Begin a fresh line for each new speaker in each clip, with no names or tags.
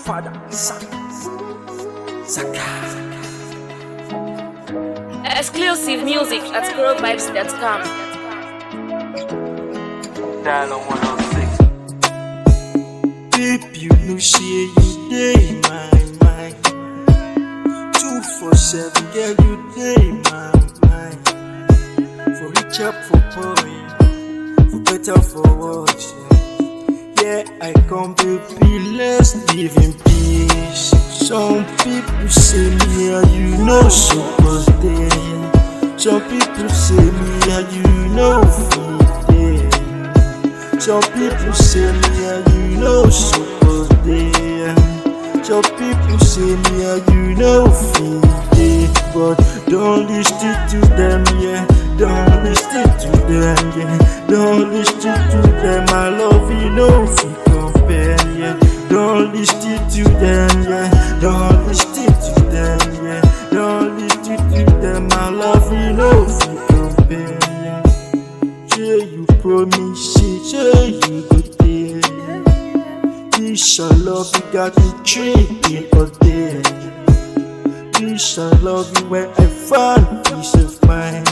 Father, Son, Zaka.
Exclusive music at growvibes.com.
Dial on 106.
Babe, you know say you dey my mind. 247, girl, you dey my mind. For rich up, for poor, for better, for worse. Yeah, I come, baby, let's live in peace. Some people say me and you know suppose dey. Some people say me and you know fit dey. Some people say me and you know suppose dey. Some people say me and you know fit dey. But don't listen to them, yeah. Don't listen to them, yeah. Don't listen to them, I love you, no fit compare, yeah. Don't listen to them, yeah. Don't listen to them, yeah. Don't listen to them, I love you, no fit compare, yeah. Say you promise it, say you go there. This your love, you got me tripping all day. This your love you when I find peace of mind.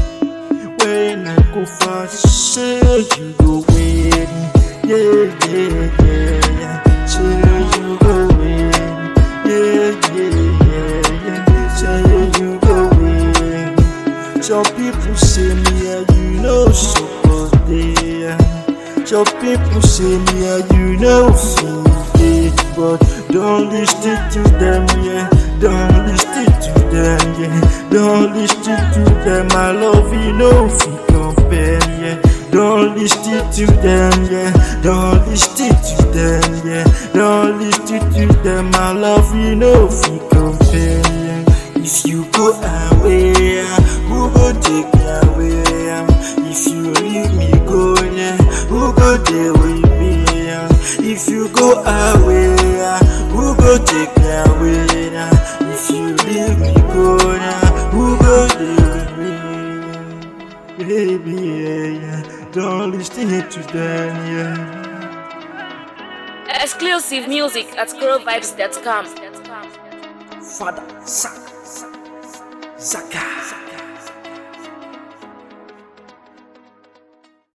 When I go fast, say you go win. Yeah, yeah, yeah, yeah. Say you go win. Yeah, yeah, yeah, yeah. Say you go win. Some people say me and you know suppose dey. Some people say me and you know fit dey. But don't listen to them, yeah. Don't listen to them, yeah. Don't listen to them, I love you, no fit compare, yeah. Don't listen to them, yeah. Don't listen to them, yeah. Don't listen to them, I love you, no fit compare, yeah. If you go away, who go take me away? If you leave me go, yeah, who go there with me? If you go away, who go take me away? If you leave me go, who go there with me? Baby, yeah, yeah. Don't listen to them, yeah.
Exclusive music at growvibes.com.
Father, Son, Zaka.